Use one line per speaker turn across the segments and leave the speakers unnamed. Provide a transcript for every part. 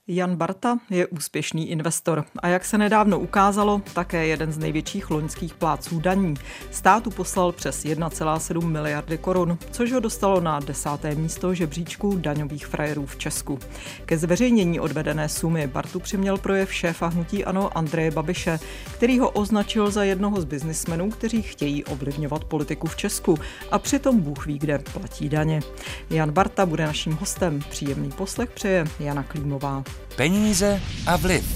Jan Barta je úspěšný investor a jak se nedávno ukázalo, také jeden z největších loňských plátců daní. Státu poslal přes 1,7 miliardy korun, což ho dostalo na 10. místo žebříčku daňových frajerů v Česku. Ke zveřejnění odvedené sumy Bartu přiměl projev šéfa hnutí ANO Andreje Babiše, který ho označil za jednoho z biznismenů, kteří chtějí ovlivňovat politiku v Česku a přitom Bůh ví, kde platí daně. Jan Barta bude naším hostem. Příjemný poslech přeje Jana Klímová.
Peníze a vliv.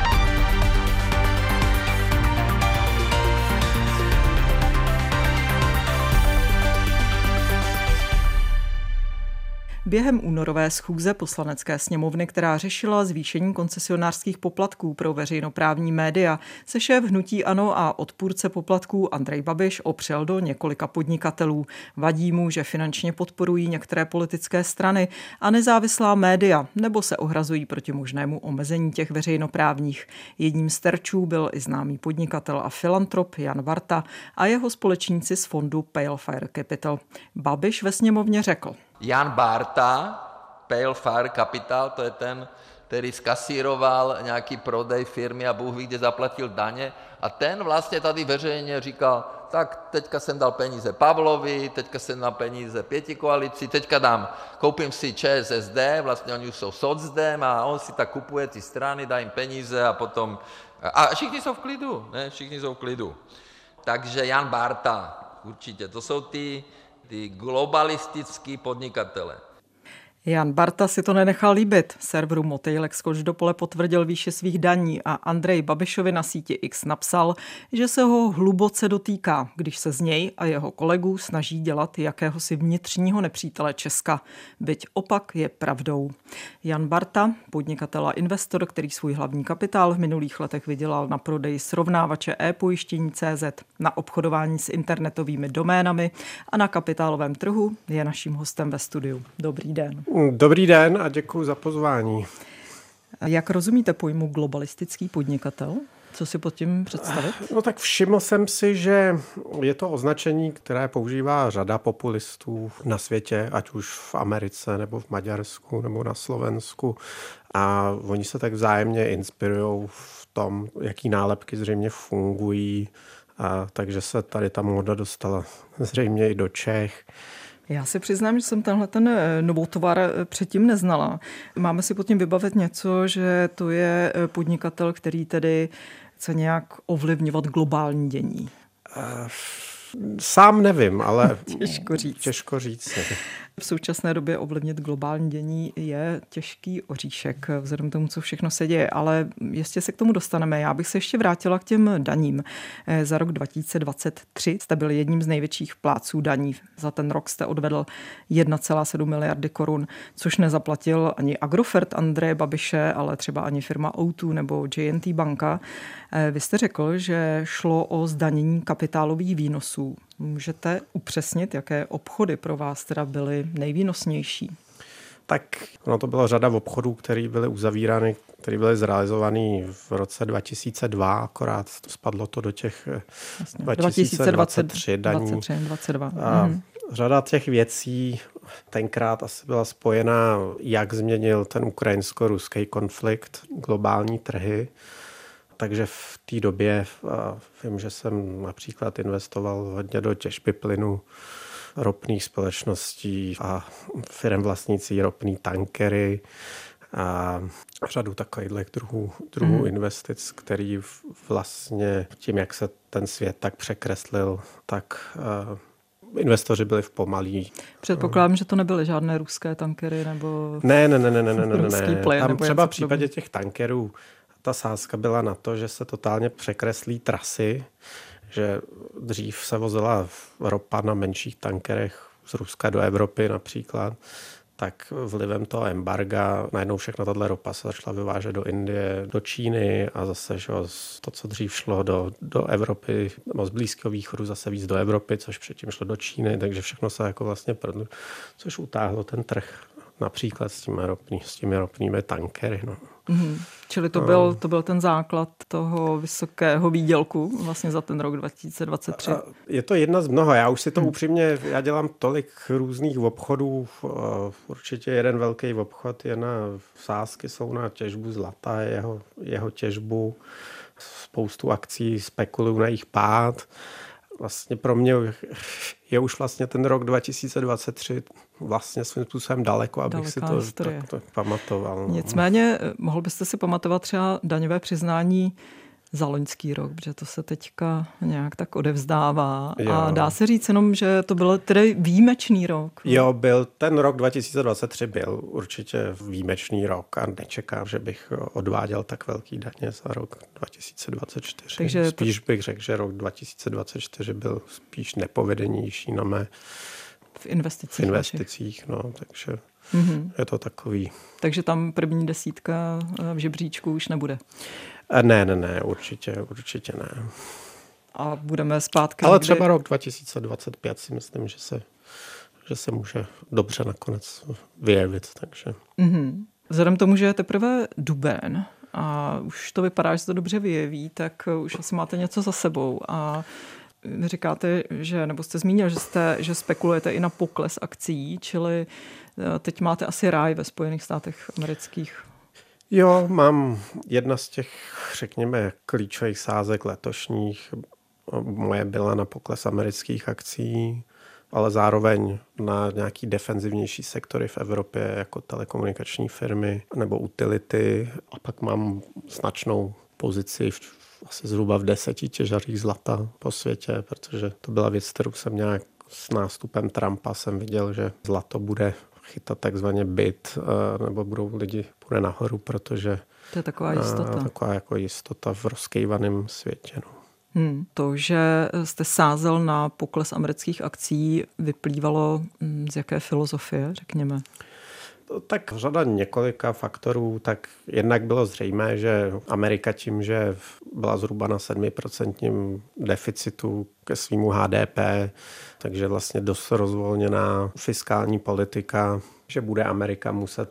Během únorové schůze Poslanecké sněmovny, která řešila zvýšení koncesionářských poplatků pro veřejnoprávní média, se šéf hnutí ANO a odpůrce poplatků Andrej Babiš opřel do několika podnikatelů. Vadí mu, že finančně podporují některé politické strany a nezávislá média, nebo se ohrazují proti možnému omezení těch veřejnoprávních. Jedním z terčů byl i známý podnikatel a filantrop Jan Barta a jeho společníci z fondu Pale Fire Capital. Babiš ve sněmovně řekl:
Jan Barta, Pale Fire Capital, to je ten, který zkasíroval nějaký prodej firmy a Bůh ví, kde zaplatil daně. A ten vlastně tady veřejně říkal, tak teďka jsem dal peníze Pavlovi, teďka jsem dal peníze pětikoalici, teďka koupím si ČSSD, vlastně oni už jsou socdem a on si tak kupuje ty strany, dá jim peníze a potom... A všichni jsou v klidu, ne? Všichni jsou v klidu. Takže Jan Barta, určitě, to jsou ty globalistický podnikatele.
Jan Barta si to nenechal líbit. Serveru Motejlek skoč do pole potvrdil výši svých daní a Andrej Babišovi na síti X napsal, že se ho hluboce dotýká, když se z něj a jeho kolegů snaží dělat jakéhosi vnitřního nepřítele Česka. Byť opak je pravdou. Jan Barta, podnikatel a investor, který svůj hlavní kapitál v minulých letech vydělal na prodeji srovnávače e-pojištění.cz, na obchodování s internetovými doménami a na kapitálovém trhu, je naším hostem ve studiu. Dobrý den.
Dobrý den a děkuji za pozvání.
Jak rozumíte pojmu globalistický podnikatel? Co si pod tím představit?
No tak všiml jsem si, že je to označení, které používá řada populistů na světě, ať už v Americe, nebo v Maďarsku, nebo na Slovensku. A oni se tak vzájemně inspirují v tom, jaký nálepky zřejmě fungují. A takže se tady ta móda dostala zřejmě i do Čech.
Já si přiznám, že jsem ten novotvar předtím neznala. Máme si pod tím vybavit něco, že to je podnikatel, který tedy chce nějak ovlivňovat globální dění.
Sám nevím, ale
těžko říct. V současné době ovlivnit globální dění je těžký oříšek, vzhledem k tomu, co všechno se děje, ale jistě se k tomu dostaneme. Já bych se ještě vrátila k těm daním. Za rok 2023 jste byl jedním z největších plátců daní. Za ten rok jste odvedl 1,7 miliardy korun, což nezaplatil ani Agrofert Andreje Babiše, ale třeba ani firma O2 nebo J&T banka. Vy jste řekl, že šlo o zdanění kapitálových výnosů. Můžete upřesnit, jaké obchody pro vás teda byly nejvýnosnější?
Tak to byla řada obchodů, které byly uzavírány, které byly zrealizovány v roce 2002, akorát to spadlo to do těch 2023 daní.
2022.
Řada těch věcí tenkrát asi byla spojená, jak změnil ten ukrajinsko-ruský konflikt globální trhy. Takže v té době vím, že jsem například investoval hodně do těžby plynu, ropných společností a firem vlastnící ropný tankery a řadu takových druhů investic, který vlastně tím, jak se ten svět tak překreslil, tak investoři byli v pomalí.
Předpokládám, že to nebyly žádné ruské tankery nebo
Ne.
ruský plyn.
Tam třeba v případě těch tankerů ta sázka byla na to, že se totálně překreslí trasy, že dřív se vozila ropa na menších tankerech z Ruska do Evropy například, tak vlivem toho embarga najednou všechno tato ropa se začala vyvážet do Indie, do Číny a zase že to, co dřív šlo do Evropy, nebo z Blízkého východu zase víc do Evropy, což předtím šlo do Číny, takže všechno se jako vlastně což utáhlo ten trh například s těmi ropnými tankery. No.
Čili to byl ten základ toho vysokého výdělku vlastně za ten rok 2023.
Je to jedna z mnoha. Já už si to upřímně, já dělám tolik různých obchodů. Určitě jeden velký obchod je sázky jsou na těžbu zlata, jeho těžbu. Spoustu akcí spekuluju na jejich pád. Vlastně pro mě je už vlastně ten rok 2023 vlastně svým způsobem daleko, abych si to tak pamatoval. No.
Nicméně mohl byste si pamatovat třeba daňové přiznání za loňský rok, protože to se teďka nějak tak odevzdává. Jo. A dá se říct jenom, že to byl tedy výjimečný rok.
Jo, ten rok 2023 byl určitě výjimečný rok a nečekám, že bych odváděl tak velký daně za rok 2024. Takže spíš bych řekl, že rok 2024 byl spíš nepovedenější na mé
v investicích,
no, takže je to takový.
Takže tam první desítka v žebříčku už nebude.
Ne, určitě ne.
A budeme zpátky.
Ale třeba rok 2025 si myslím, že se může dobře nakonec vyjevit. Takže.
Vzhledem tomu, že je teprve duben a už to vypadá, že se to dobře vyjeví, tak už asi máte něco za sebou. A vy říkáte, nebo jste zmínil, že spekulujete i na pokles akcií, čili teď máte asi ráj ve Spojených státech amerických.
Jo, mám jedna z těch, řekněme, klíčových sázek letošních. Moje byla na pokles amerických akcií, ale zároveň na nějaký defenzivnější sektory v Evropě, jako telekomunikační firmy nebo utility. A pak mám značnou pozici asi zhruba v 10 těžařích zlata po světě, protože to byla věc, kterou jsem nějak s nástupem Trumpa jsem viděl, že zlato bude chytat takzvaně bid, nebo půjde nahoru, protože
to je taková jistota.
Taková jako jistota v rozkejvaném světě. No.
To, že jste sázel na pokles amerických akcií, vyplývalo z jaké filozofie, řekněme?
Tak řada několika faktorů, tak jednak bylo zřejmé, že Amerika tím, že byla zhruba na 7% deficitu ke svýmu HDP, takže vlastně dost rozvolněná fiskální politika, že bude Amerika muset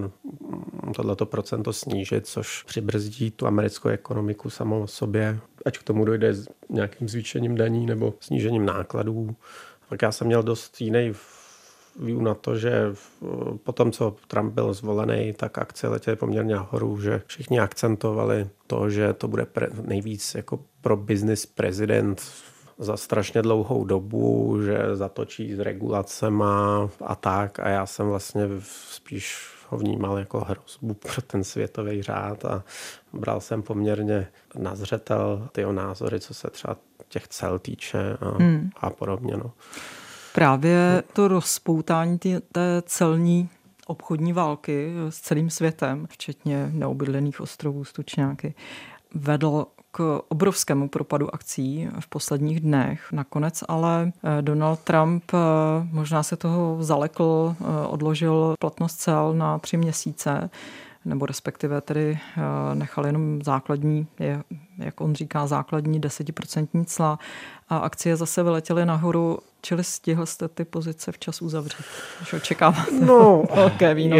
tohleto procento snížit, což přibrzdí tu americkou ekonomiku samou o sobě, ať k tomu dojde s nějakým zvýšením daní nebo snížením nákladů. Tak já jsem měl dost jiný view na to, že po tom, co Trump byl zvolený, tak akcie letěly poměrně nahoru, že všichni akcentovali to, že to bude nejvíc jako pro business prezident za strašně dlouhou dobu, že zatočí s regulacema a tak. A já jsem vlastně spíš ho vnímal jako hrozbu pro ten světový řád a bral jsem poměrně na zřetel tyho názory, co se třeba těch cel týče a podobně. No.
Právě to rozpoutání té celní obchodní války s celým světem, včetně neobydlených ostrovů, Stučňáky, vedl k obrovskému propadu akcií v posledních dnech. Nakonec ale Donald Trump možná se toho zalekl, odložil platnost cel na 3 měsíce, nebo respektive tedy nechal jenom základní, jak on říká, základní 10% cla a akcie zase vyletěly nahoru, čili stihl jste ty pozice včas uzavřít, když očekáváte velké výnosy.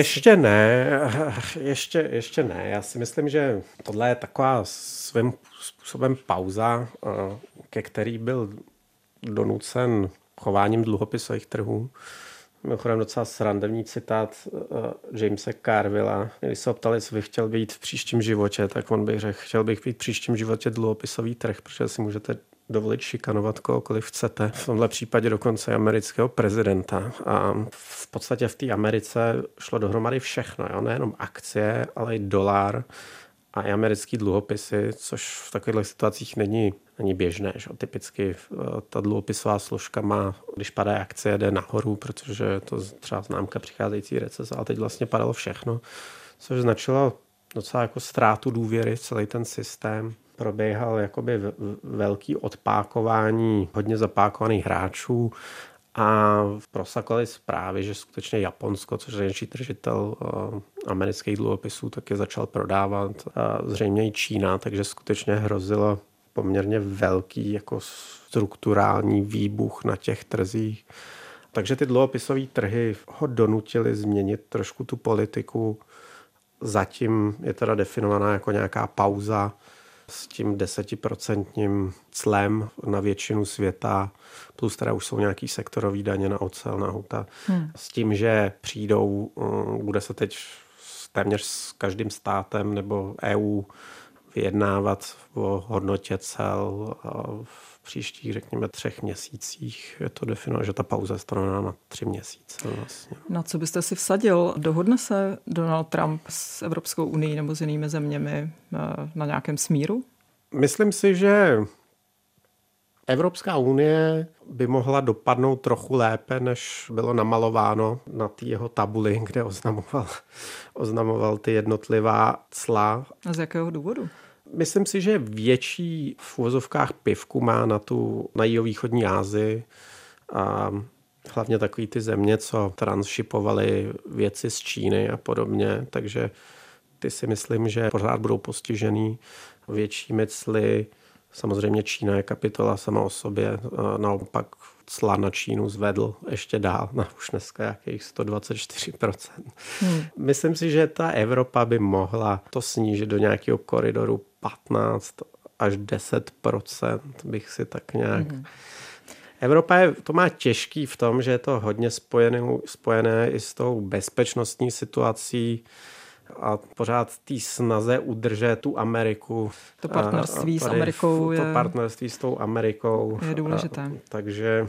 Ještě ne. Já si myslím, že tohle je taková svým způsobem pauza, ke který byl donucen chováním dluhopisových trhů. Mimochodem docela srandovní citát Jamese Carvilla. Když se ho ptali, jestli bych chtěl být v příštím životě, tak on bych řekl, chtěl bych být v příštím životě dluhopisový trh, protože si můžete dovolit šikanovat kohokoliv chcete. V tomhle případě dokonce amerického prezidenta. A v podstatě v té Americe šlo dohromady všechno. Jo? Nejenom akcie, ale i dolar a i americký dluhopisy, což v takových situacích není běžné. Že? Typicky ta dluhopisová složka má, když padá akcie, jde nahoru, protože je to třeba známka přicházející recese, ale teď vlastně padalo všechno, což značilo docela jako ztrátu důvěry v celý ten systém. Probíhal jakoby velký odpákování hodně zapákovaných hráčů a prosakovaly zprávy, že skutečně Japonsko, což je největší držitel amerických dluhopisů, taky začal prodávat zřejmě i Čína, takže skutečně hrozilo poměrně velký jako strukturální výbuch na těch trzích. Takže ty dluhopisové trhy ho donutily změnit trošku tu politiku Zatím je teda definovaná jako nějaká pauza s tím 10% clem na většinu světa, plus teda už jsou nějaký sektorový daně na ocel, na auta. S tím, že bude se teď téměř s každým státem nebo EU vyjednávat o hodnotě cel v příštích, řekněme, 3 měsících. Je to definované, že ta pauza je stanovená na 3 měsíce. Vlastně.
Na co byste si vsadil? Dohodne se Donald Trump s Evropskou unií nebo s jinými zeměmi na nějakém smíru?
Myslím si, že Evropská unie by mohla dopadnout trochu lépe, než bylo namalováno na té jeho tabuli, kde oznamoval ty jednotlivá cla.
A z jakého důvodu?
Myslím si, že větší v uvozovkách pivku má na jihovýchodní Asii a hlavně takový ty země, co transšipovaly věci z Číny a podobně, takže ty si myslím, že pořád budou postižený většími cly. Samozřejmě Čína je kapitola sama o sobě, naopak cla na Čínu zvedl ještě dál, na už dneska jakých 124%. Myslím si, že ta Evropa by mohla to snížit do nějakého koridoru 15 až 10%, bych si tak nějak... Evropa to má těžký v tom, že je to hodně spojené i s tou bezpečnostní situací a pořád té snaze udržet tu Ameriku.
To partnerství s Amerikou
To partnerství s tou Amerikou
je důležité.
Takže...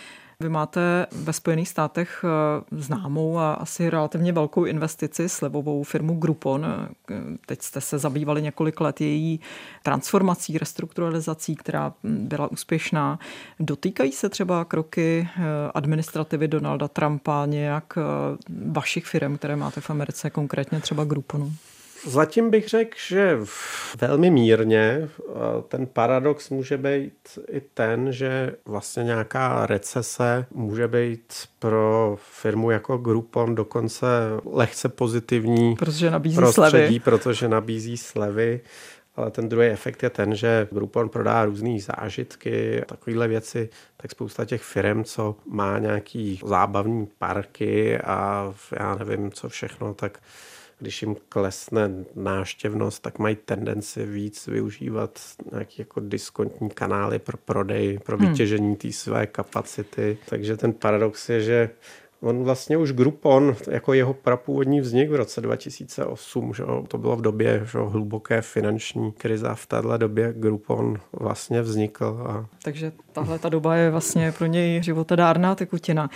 Vy máte ve Spojených státech známou a asi relativně velkou investici, slevovou firmu Groupon. Teď jste se zabývali několik let její transformací, restrukturalizací, která byla úspěšná. Dotýkají se třeba kroky administrativy Donalda Trumpa nějak vašich firm, které máte v Americe, konkrétně třeba Grouponu?
Zatím bych řekl, že velmi mírně. Ten paradox může být i ten, že vlastně nějaká recese může být pro firmu jako Groupon dokonce lehce pozitivní
protože nabízí
prostředí,
slevy.
protože nabízí slevy. Ale ten druhý efekt je ten, že Groupon prodá různý zážitky, takovéhle věci, tak spousta těch firm, co má nějaký zábavní parky a já nevím co všechno, tak když jim klesne návštěvnost, tak mají tendenci víc využívat nějaké jako diskontní kanály pro prodej, pro vytěžení té své kapacity. Takže ten paradox je, že on vlastně už Groupon, jako jeho prapůvodní vznik v roce 2008, že to bylo v době hluboké finanční krize a v téhle době Groupon vlastně vznikl.
Takže tahle ta doba je vlastně pro něj životadárná tekutina.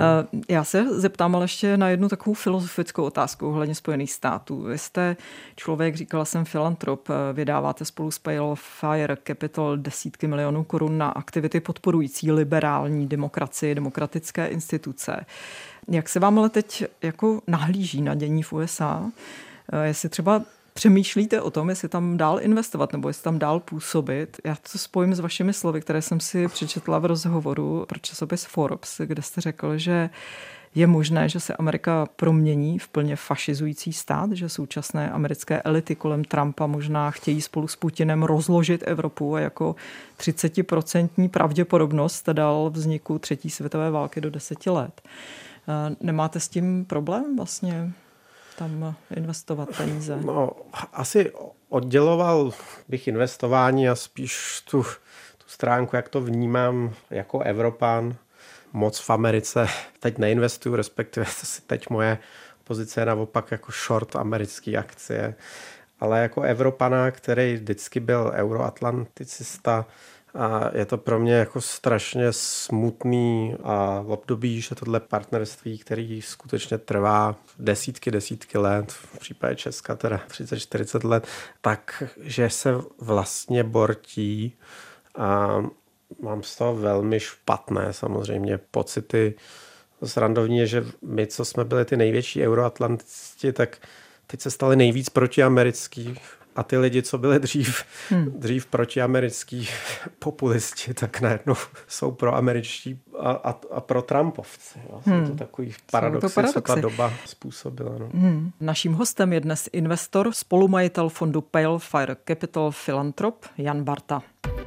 Já se zeptám ale ještě na jednu takovou filozofickou otázku ohledně Spojených států. Vy jste člověk, říkala jsem filantrop, vydáváte spolu s Pale Fire Capital desítky milionů korun na aktivity podporující liberální demokracii, demokratické instituce. Jak se vám ale teď jako nahlíží na dění v USA? Jestli třeba přemýšlíte o tom, jestli tam dál investovat nebo jestli tam dál působit? Já to spojím s vašimi slovy, které jsem si přečetla v rozhovoru pro časopis Forbes, kde jste řekl, že je možné, že se Amerika promění v plně fašizující stát, že současné americké elity kolem Trumpa možná chtějí spolu s Putinem rozložit Evropu a jako 30% pravděpodobnost dal vzniku třetí světové války do 10 let. Nemáte s tím problém vlastně tam investovat peníze?
No, asi odděloval bych investování a spíš tu stránku, jak to vnímám jako Evropan. Moc v Americe teď neinvestuju, respektive teď moje pozice je naopak jako short americké akcie. Ale jako Evropana, který vždycky byl euroatlanticista, a je to pro mě jako strašně smutný a v období, že tohle partnerství, který skutečně trvá desítky let, v případě Česka teda 30-40 let, takže se vlastně bortí a mám z toho velmi špatné samozřejmě pocity. Srandovní je, že my, co jsme byli ty největší euroatlantisti, tak teď se stali nejvíc protiamerický. A ty lidi, co byli dřív protiamerický populisti, tak najednou jsou proameričtí a pro Trumpovci. Je to takový paradoxy, co ta doba způsobila. No.
Naším hostem je dnes investor, spolumajitel fondu Pale Fire Capital Philantrop Jan Barta.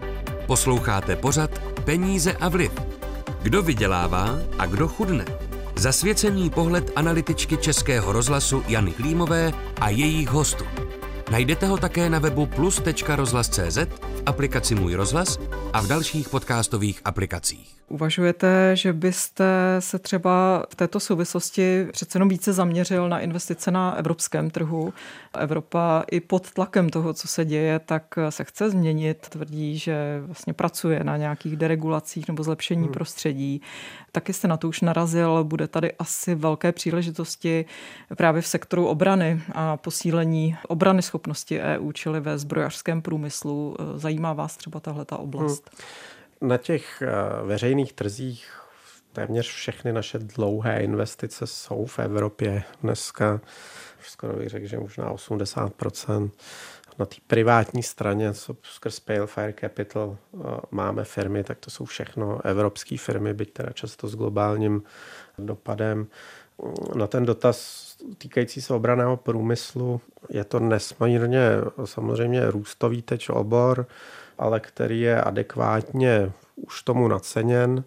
Posloucháte pořad Peníze a vliv. Kdo vydělává a kdo chudne? Zasvěcený pohled analytičky Českého rozhlasu Jany Klímové a jejich hostů. Najdete ho také na webu plus.rozhlas.cz, v aplikaci Můj rozhlas a v dalších podcastových aplikacích.
Uvažujete, že byste se třeba v této souvislosti přece jenom více zaměřil na investice na evropském trhu? Evropa i pod tlakem toho, co se děje, tak se chce změnit. Tvrdí, že vlastně pracuje na nějakých deregulacích nebo zlepšení prostředí. Taky jste na to už narazil. Bude tady asi velké příležitosti právě v sektoru obrany a posílení obrany schopnosti EU, čili ve zbrojařském průmyslu. Zajímá vás třeba tahleta oblast?
Na těch veřejných trzích téměř všechny naše dlouhé investice jsou v Evropě dneska. Skoro bych řekl, že možná 80%. Na té privátní straně, co skrz Pale Fire Capital máme firmy, tak to jsou všechno evropské firmy, byť teda často s globálním dopadem. Na ten dotaz týkající se obranného průmyslu je to nesmírně samozřejmě růstový teď obor, ale který je adekvátně už tomu naceněn.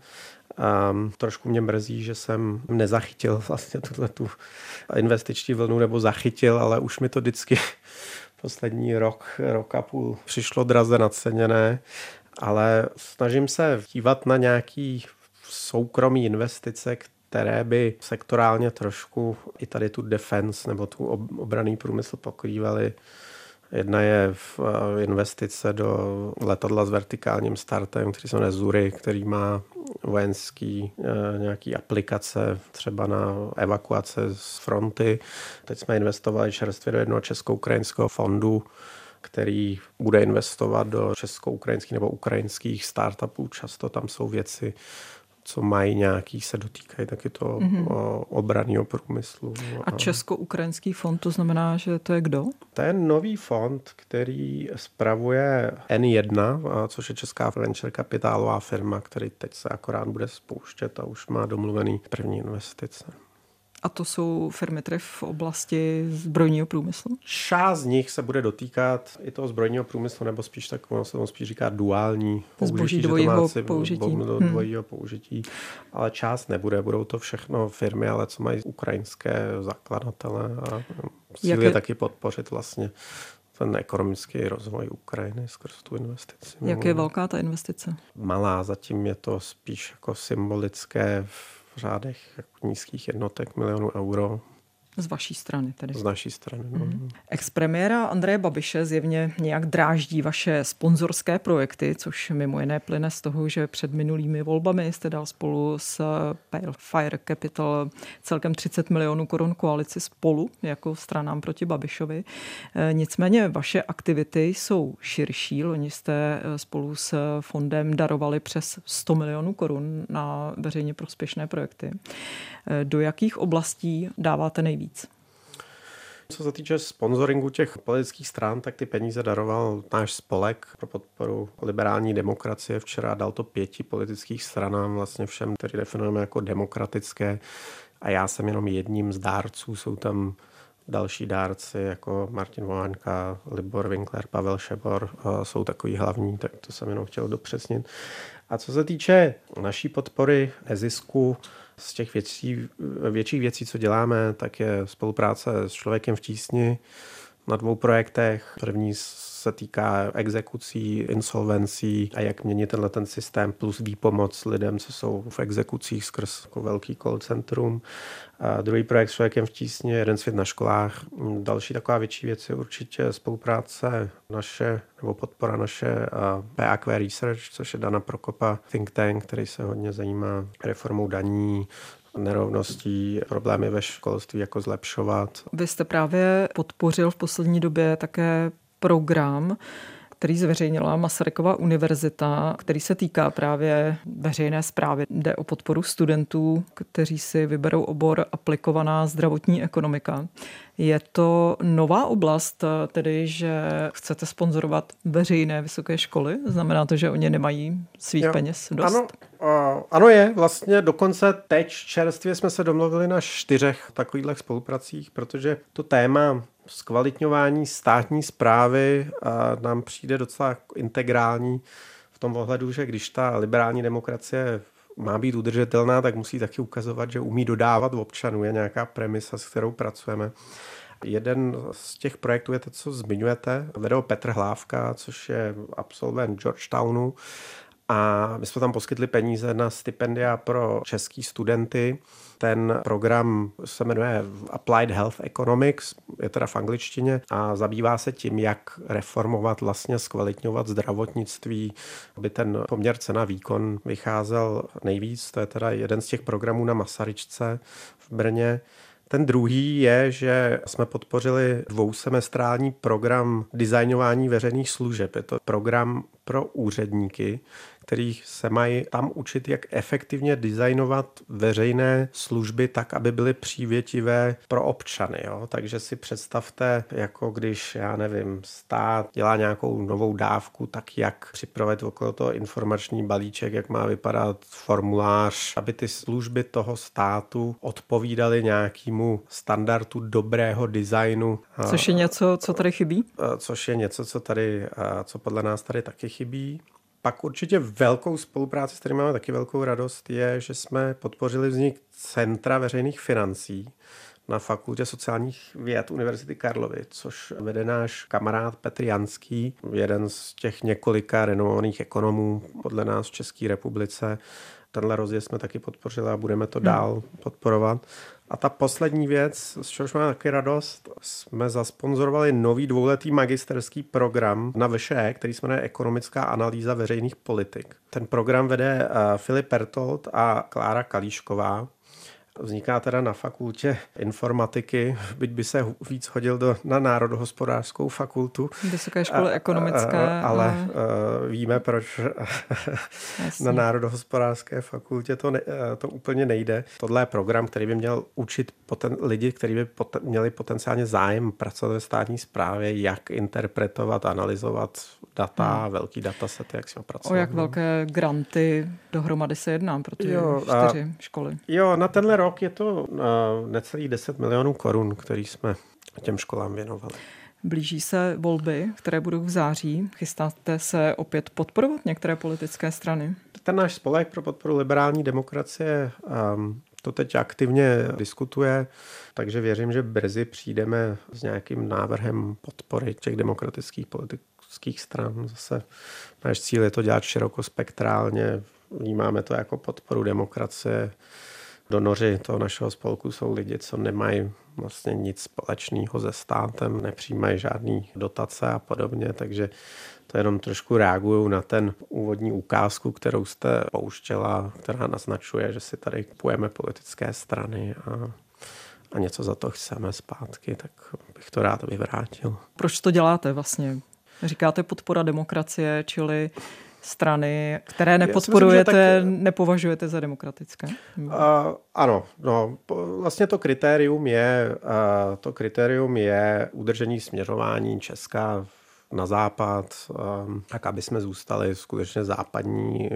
Trošku mě mrzí, že jsem nezachytil vlastně tu investiční vlnu, nebo zachytil, ale už mi to vždycky poslední rok a půl přišlo draze naceněné, ale snažím se dívat na nějaký soukromý investice, které by sektorálně trošku i tady tu defense nebo tu obranný průmysl pokrývaly. Jedna je investice do letadla s vertikálním startem, který se jmenuje Zuri, který má vojenský nějaký aplikace třeba na evakuace z fronty. Teď jsme investovali čerstvě do jednoho česko-ukrajinského fondu, který bude investovat do česko-ukrajinských nebo ukrajinských startupů. Často tam jsou věci, co mají nějaký, se dotýkají taky toho obranného průmyslu.
A Česko-ukrajinský fond, to znamená, že to je kdo?
To je nový fond, který spravuje N1, což je česká venture kapitálová firma, který teď se akorát bude spouštět a už má domluvený první investice.
A to jsou firmy tedy v oblasti zbrojního průmyslu?
Část z nich se bude dotýkat i toho zbrojního průmyslu, nebo spíš tak, ono se tomu spíš říká duální použití,
dvojího použití.
Dvojího použití. Ale část nebude, budou to všechno firmy, ale co mají ukrajinské zakladatele a cíl taky podpořit vlastně ten ekonomický rozvoj Ukrajiny skrz tu investici.
Jak je velká ta investice?
Malá, zatím je to spíš jako symbolické v řádech jako nízkých jednotek milionů euro.
Z vaší strany tedy.
Z naší strany. No.
Expremiéra Andreje Babiše zjevně nějak dráždí vaše sponzorské projekty, což mimo jiné plyne z toho, že před minulými volbami jste dal spolu s Pale Fire Capital celkem 30 milionů korun koalici Spolu jako stranám proti Babišovi. Nicméně vaše aktivity jsou širší. Loni jste spolu s fondem darovali přes 100 milionů korun na veřejně prospěšné projekty. Do jakých oblastí dáváte nejvíc?
Co se týče sponzoringu těch politických stran, tak ty peníze daroval náš spolek pro podporu liberální demokracie. Včera dal to 5 politických stranám, vlastně všem, který definujeme jako demokratické. A já jsem jenom jedním z dárců. Jsou tam další dárci, jako Martin Vohánka, Libor Winkler, Pavel Šebor, jsou takový hlavní, tak to jsem jenom chtěl dopřesnit. A co se týče naší podpory nezisku, z těch větších věcí, co děláme, tak je spolupráce s Člověkem v tísni na 2 projektech. První se týká exekucí, insolvencí a jak měnit ten systém plus výpomoc lidem, co jsou v exekucích skrz jako velký call centrum. A druhý projekt s Člověkem v tísni, Jeden svět na školách. Další taková větší věc je určitě spolupráce naše, nebo podpora naše PAQ Research, což je Dana Prokopa think tank, který se hodně zajímá reformou daní, nerovností, problémy ve školství, jako zlepšovat.
Vy jste právě podpořil v poslední době také program, který zveřejnila Masarykova univerzita, který se týká právě veřejné správy. Jde o podporu studentů, kteří si vyberou obor aplikovaná zdravotní ekonomika. Je to nová oblast, tedy že chcete sponzorovat veřejné vysoké školy? Znamená to, že oni nemají svých peněz dost?
Ano je. Vlastně dokonce teď čerstvě jsme se domluvili na 4 takových spolupracích, protože to téma zkvalitňování státní správy nám přijde docela integrální v tom ohledu, že když ta liberální demokracie má být udržitelná, tak musí taky ukazovat, že umí dodávat občanů. Je nějaká premisa, s kterou pracujeme. Jeden z těch projektů je to, co zmiňujete. Vede ho Petr Hlávka, což je absolvent Georgetownu. A my jsme tam poskytli peníze na stipendia pro český studenty. Ten program se jmenuje Applied Health Economics, je teda v angličtině a zabývá se tím, jak reformovat, vlastně zkvalitňovat zdravotnictví, aby ten poměr cena-výkon vycházel nejvíc. To je teda jeden z těch programů na Masaryčce v Brně. Ten druhý je, že jsme podpořili 2semestrální program designování veřejných služeb. Je to program pro úředníky, kteří se mají tam učit, jak efektivně designovat veřejné služby tak, aby byly přívětivé pro občany. Jo? Takže si představte, jako když, já nevím, stát dělá nějakou novou dávku, tak jak připravit okolo toho informační balíček, jak má vypadat formulář, aby ty služby toho státu odpovídaly nějakému standardu dobrého designu.
Což je něco, co tady chybí?
Což je něco, co podle nás tady taky chybí. Pak určitě velkou spolupráci, s kterým máme taky velkou radost, je, že jsme podpořili vznik Centra veřejných financí na Fakultě sociálních věd Univerzity Karlovy, což vede náš kamarád Petr Janský, jeden z těch několika renomovaných ekonomů podle nás v České republice. Tenhle rozjezd jsme taky podpořili a budeme to dál podporovat. A ta poslední věc, z čehož máme taky radost, jsme zasponzorovali nový 2letý magisterský program na VŠE, který se jmenuje Ekonomická analýza veřejných politik. Ten program vede Filip Pertold a Klára Kalíšková. Vzniká teda na fakultě informatiky, byť by se víc hodil na národohospodářskou fakultu.
Vysoké školy ekonomické.
Ale víme, proč na národohospodářské fakultě to úplně nejde. Tohle je program, který by měl učit lidi, kteří by měli potenciálně zájem pracovat ve státní správě, jak interpretovat, analyzovat data, velký datasety, jak si ho pracovat.
O jak velké granty dohromady se jedná pro ty 4 školy?
Jo, na tenhle rok je to necelých 10 milionů korun, který jsme těm školám věnovali.
Blíží se volby, které budou v září. Chystáte se opět podporovat některé politické strany?
Ten náš spolek pro podporu liberální demokracie to teď aktivně diskutuje, takže věřím, že brzy přijdeme s nějakým návrhem podpory těch demokratických politických stran. Zase náš cíl je to dělat širokospektrálně, vnímáme to jako podporu demokracie. Donoři toho našeho spolku jsou lidi, co nemají vlastně nic společného se státem, nepřijímají žádný dotace a podobně, takže to jenom trošku reaguju na ten úvodní ukázku, kterou jste pouštěla, která naznačuje, že si tady kupujeme politické strany a něco za to chceme zpátky, tak bych to rád vyvrátil.
Proč to děláte vlastně? Říkáte podpora demokracie, čili strany, které nepodporujete, nepovažujete za demokratické?
Ano, vlastně to kritérium je udržení směřování Česka na západ, tak aby jsme zůstali skutečně západní,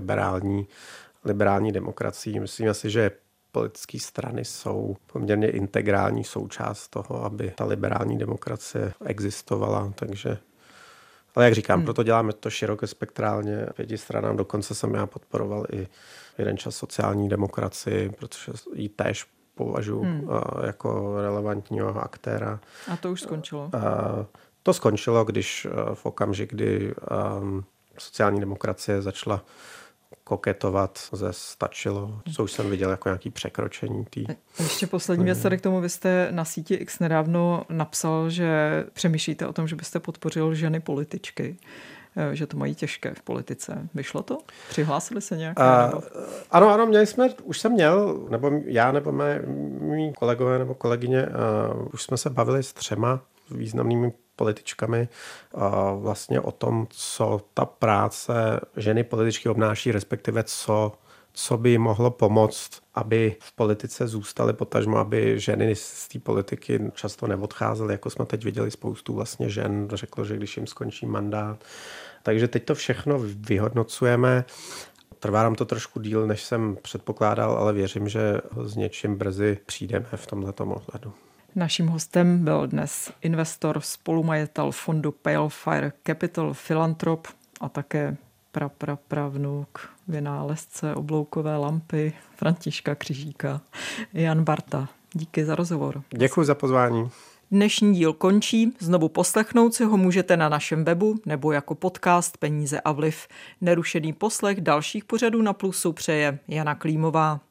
liberální demokracií. Myslím si, že politické strany jsou poměrně integrální součást toho, aby ta liberální demokracie existovala, takže ale jak říkám, proto děláme to širokospektrálně 5 stranám. Dokonce jsem já podporoval i jeden čas sociální demokracii, protože ji též považuji jako relevantního aktéra.
A to už skončilo?
To skončilo, když v okamžik, kdy sociální demokracie začala koketovat ze Stačilo, co už jsem viděl jako nějaký překročení.
Ještě poslední věc tady k tomu. Vy jste na síti X nedávno napsal, že přemýšlíte o tom, že byste podpořil ženy političky, že to mají těžké v politice. Vyšlo to? Přihlásili se nějaké?
Ano, už jsem měl, nebo já, nebo mý kolegové nebo kolegyně, už jsme se bavili s 3 významnými političkami vlastně o tom, co ta práce ženy političky obnáší, respektive co by mohlo pomoct, aby v politice zůstaly, potažmo, aby ženy z té politiky často neodcházely, jako jsme teď viděli spoustu vlastně žen, řeklo, že když jim skončí mandát. Takže teď to všechno vyhodnocujeme. Trvá nám to trošku díl, než jsem předpokládal, ale věřím, že s něčím brzy přijdeme v tomhletom ohledu.
Naším hostem byl dnes investor, spolumajitel fondu Pale Fire Capital, filantrop a také pravnuk vynálezce obloukové lampy Františka Křižíka, Jan Barta. Díky za rozhovor.
Děkuji za pozvání.
Dnešní díl končí, znovu poslechnout si ho můžete na našem webu nebo jako podcast Peníze a vliv. Nerušený poslech dalších pořadů na Plusu přeje Jana Klímová.